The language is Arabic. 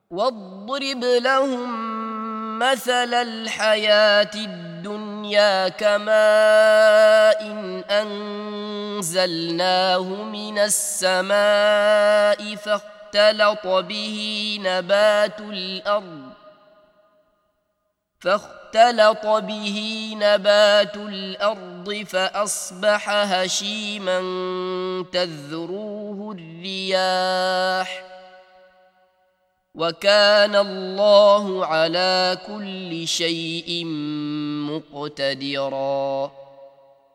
واضرب لهم مثل الحياة الدنيا كماء إن أنزلناه من السماء فاختلط به نبات الأرض فأصبح هشيما تذروه الرياح وكان الله على كل شيء مقتدرا.